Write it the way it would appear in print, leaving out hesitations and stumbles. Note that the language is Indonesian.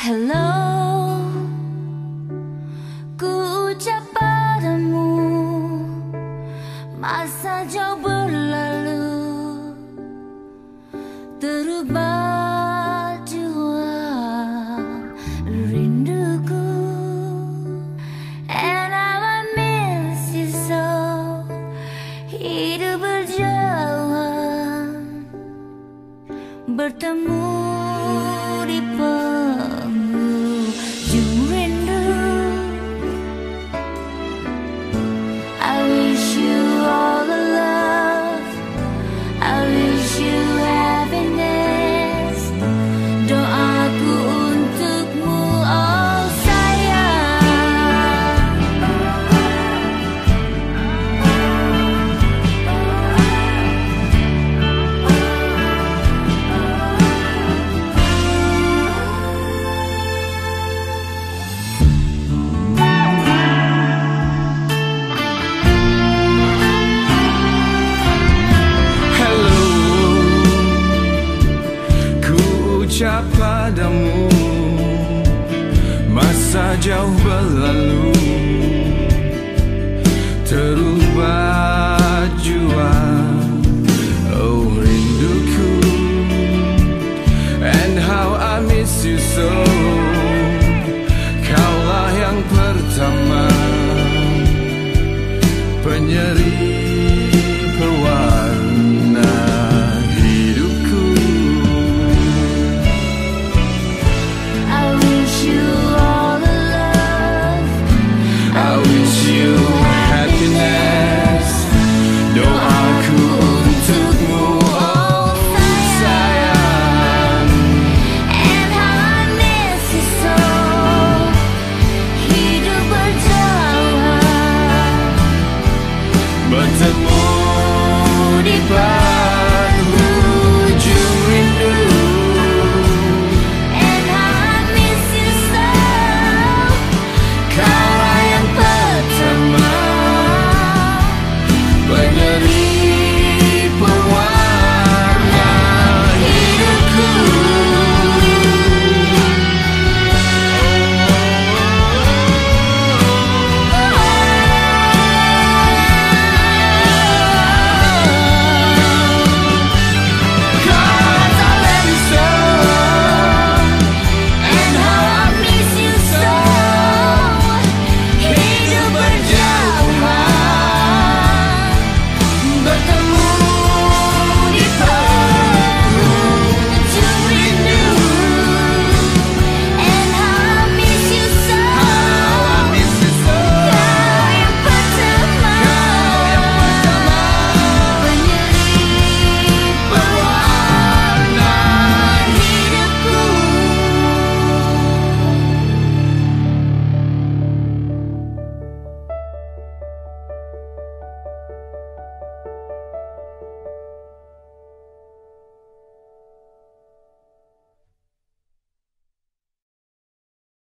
Hello, ku ucap padamu, masa jauh berlalu, terubah jua rinduku. And now I miss you so. Hidup berjalan, bertemu di penghujung rindu. I wish you all the love, I wish you happiness. Doaku untukmu, oh sayang. Ucap padamu, masa jauh berlalu, terubah jua, oh rinduku. And how I miss you so. Kaulah yang pertama, penyeri